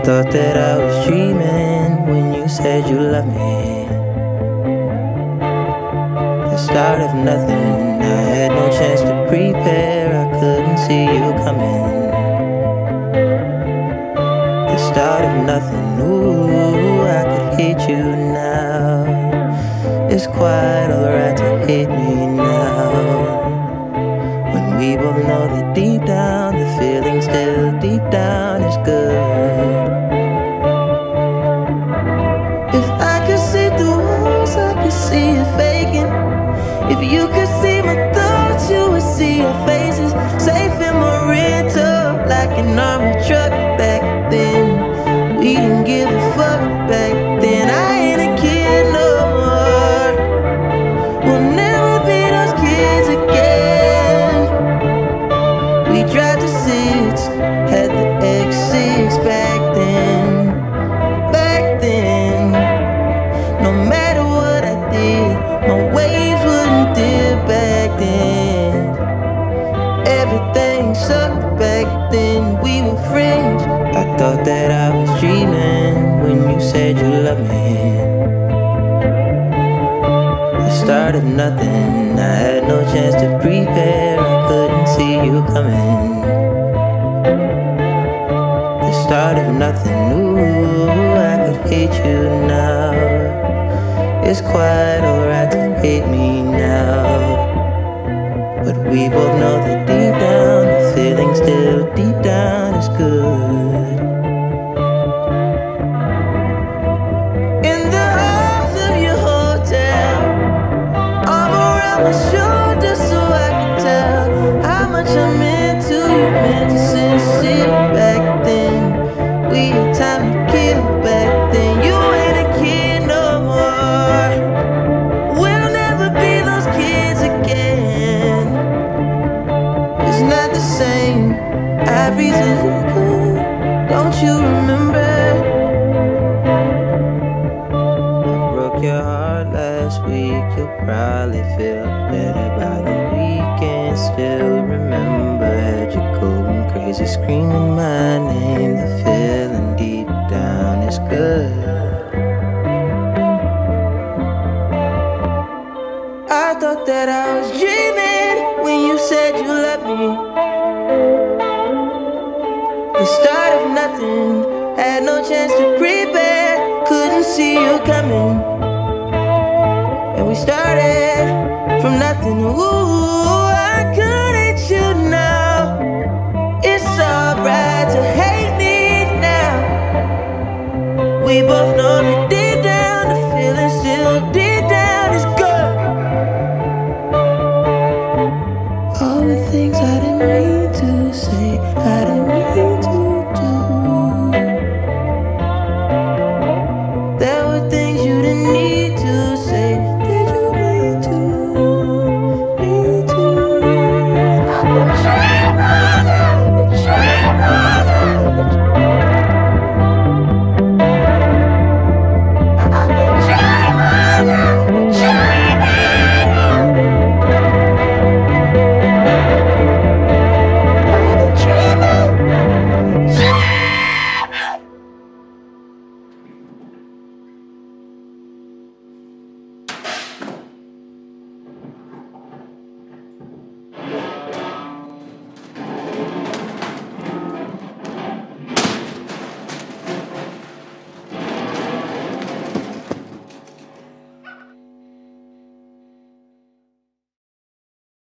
thought that I was dreaming when you said you loved me. The start of nothing, I had no chance to prepare, I couldn't see you coming. The start of nothing, ooh, I could hate you now. It's quite alright to hate me now, when we both know that deep down, the feeling still deep down is good. If I could see through walls, I could see you faking. If you could see my thoughts, you would see your faces. Safe in my rental, like an army truck back then. We didn't give a fuck back then. I ain't a kid no more. We'll never be those kids again. We tried to six, had the X6 back then. Back then, no matter what I did, my waves wouldn't dip back then. Everything sucked back then, we were friends. I thought that I was dreaming when you said you loved me. The start of nothing, I had no chance to prepare, I couldn't see you coming. The start of nothing, ooh, I could hate you now. It's quite alright to hate me now, but we both know that deep down, the feeling still deep down is good. In the halls of your hotel, arm around my shoulder so I could tell how much I meant to you, meant to sincere back then. We had time to kill back then. You ain't a kid no more. We'll never be those kids again. It's not the same. Ivory's illegal, don't you remember? I broke your heart last week. You'll probably feel better by the weekend. Still remember, had you going crazy, screaming my name. The feeling deep down is good. I thought that I was dreaming when you said you loved me. The start of nothing, had no chance to prepare, couldn't see you coming. And we started from nothing, ooh, I